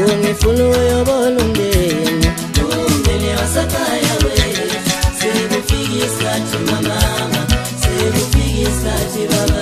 ungifuna uyobona umndeni umndeni wasekhaya wethu sekufika isikhathi mama sekufika isikhathi baba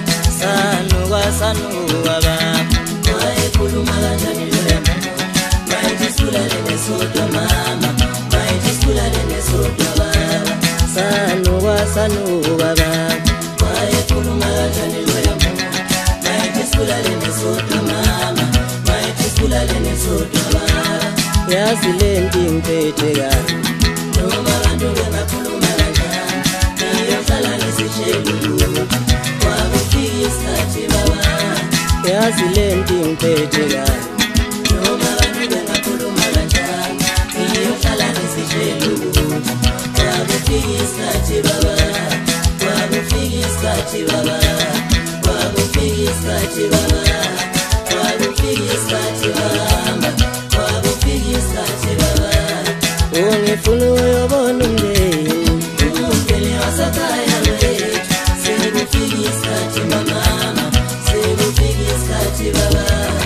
sanuka baba wayekhuluma kanjani loya mayithi sikhulane nesodwa mama mayithi sikhulane nesodwa baba sanuka baba wayekhuluma kanjani loya mayithi sikhulane nesodwa mama mayithi sikhulane nesodwa baba yazi lento ingiphethe kabi noma abantu bengakhuluma kanjani ngiyohlala ngisitshela ukuthi kwakufika isikhathi baba yazi lento ingiphethe kabi noma abantu bengakhuluma kanjani ngiyohlala ngisitshela ukuthi kwakufika isikhathi baba kwakufika isikhathi baba kwakufika isikhathi baba kwakufika isikhathi baba kwakufika isikhathi baba ungifuna uyobona umndeni umndeni wasekhaya wethu sekufika isikhathi mama sekufika isikhathi baba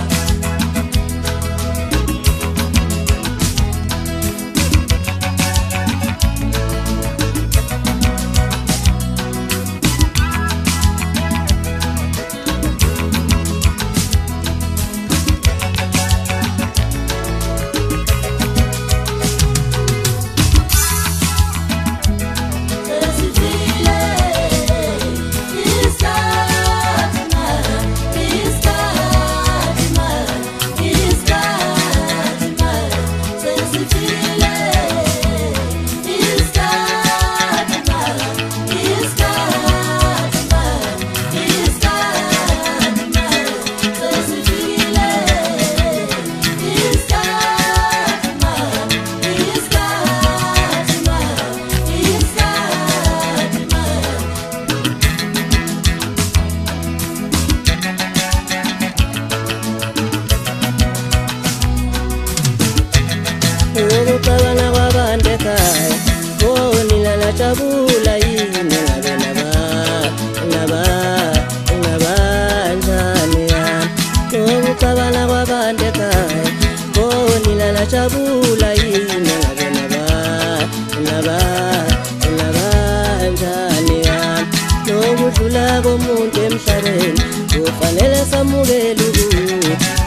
ukucabana kwabantu ekhaya nina najabula yini ngabanjani yami ukucabana kwabantu ekhaya nina najabula yini ngabanjani yami nokudlula komuntu emhlabeni kufanele samukele ukuthi